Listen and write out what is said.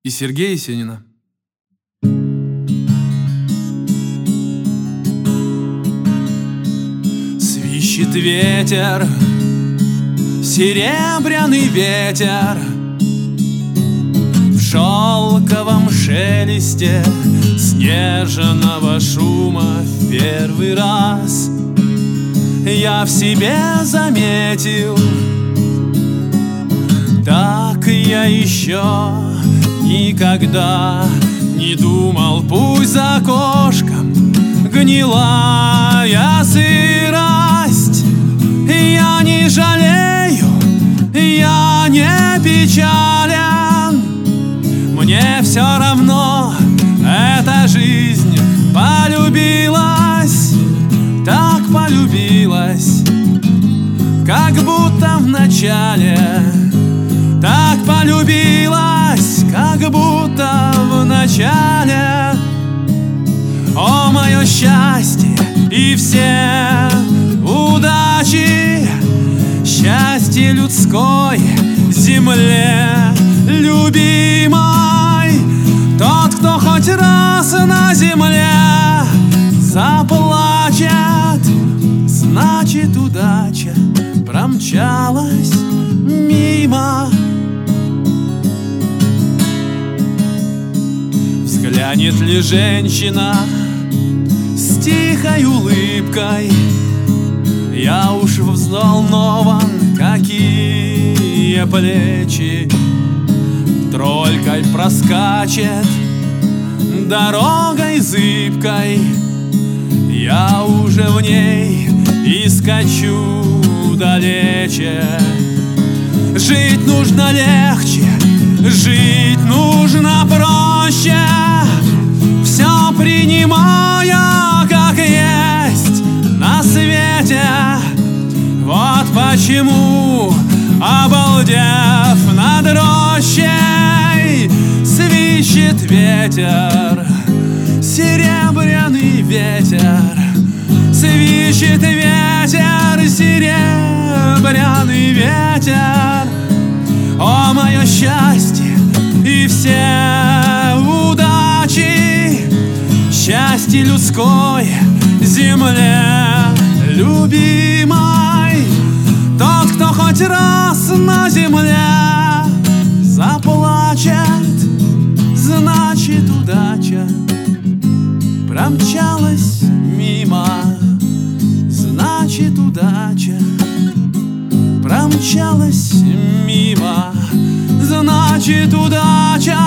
и Сергея Есенина. Свищет ветер, серебряный ветер, в шелковом шелесте снежного шума в первый раз я в себе заметил, так я еще никогда не думал. Пусть за окошком гнилая сырость, я не жалею, я не печален. Мне все равно эта жизнь полюбилась, так полюбилась, как будто в начале. Так полюбилась, как будто в начале. О, мое счастье и все удачи, счастье людской земле любимой. Тот, кто хоть раз на земле заплачет, значит удача промчалась мимо. Взглянет ли женщина с тихой улыбкой, я уж взволнован, какие плечи. Тролькой проскачет дорогой зыбкой, я уже в ней и скачу далече. Жить нужно легче, жить нужно проще, все принимая как есть на свете. Вот почему, обалдев над рощей, свищет ветер, серебряный ветер. Свищет ветер, серебряный ветер. О, мое счастье и все удачи, счастье людской земле любимой. Тот, кто хоть раз на земле заплачет, значит удача промчалась мимо. Значит удача промчалась мимо. Значит удача